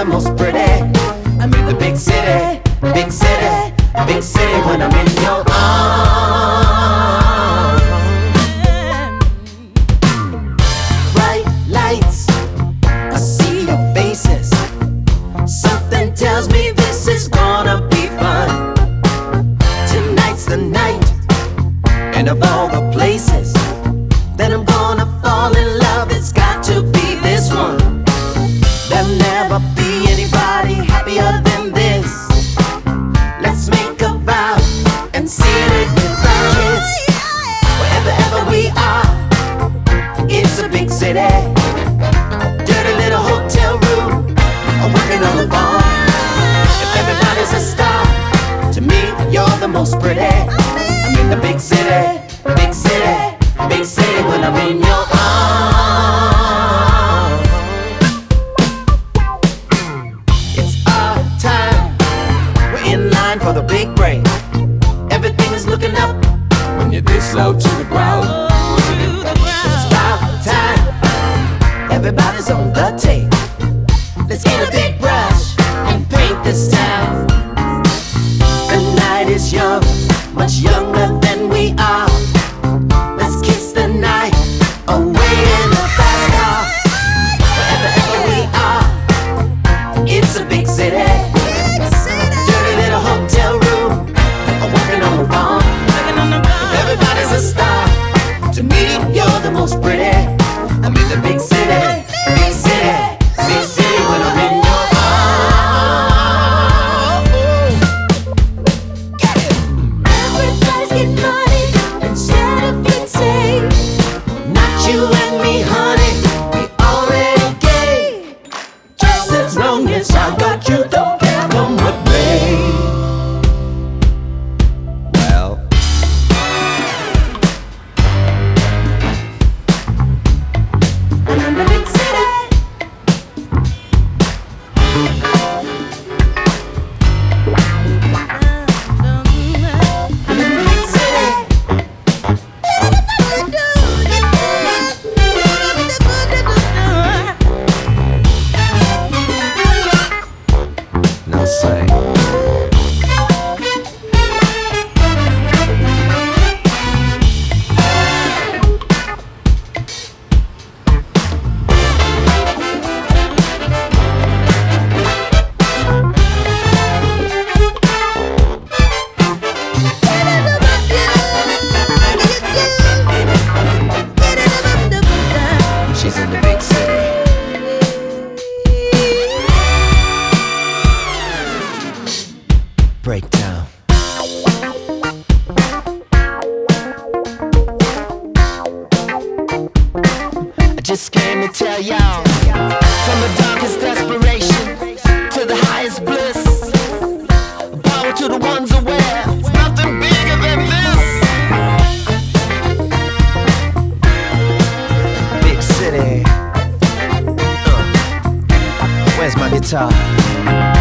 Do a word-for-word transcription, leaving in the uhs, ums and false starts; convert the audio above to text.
most pretty. I'm in the big city, big city, big city when I'm in your arms. Bright lights, I see your faces. Something tells me this is gonna be fun. Tonight's the night, and of all the places that I'm gonna fall in love, it's got to be this one. There'll never be anybody happier than this. Let's make a vow and seal it with a kiss. Wherever ever we are, it's a big city. Dirty little hotel room, I'm working on the farm. If everybody's a star, to me you're the most pretty. I'm in the big city, big city, big city when I'm in your arms. It's our time, we're in line for the big break. Everything is looking up when you're this low to the ground. It's about time, everybody's on the tape. Let's get a big brush and paint this town. The night is young, much younger than we are. Let's kiss the night away in a fast car. Wherever ever we are, it's a big city. Dirty little hotel room, I'm working on the farm. If everybody's a star, to me you're the most pretty. I'm in the big city, big city, big city when I'm in your arms. Everybody's getting money instead of getting saved. Not you and me, honey, we already gave. Just as long as I got you, don't care come what may. Well, I'm in the big city. I'm in the big city. Now say. She's in the big city. Breakdown. I just came to tell y'all, from the darkest desperation to the highest bliss, power to the ones aware, it's nothing bigger than this. Big city. Uh, where's my guitar?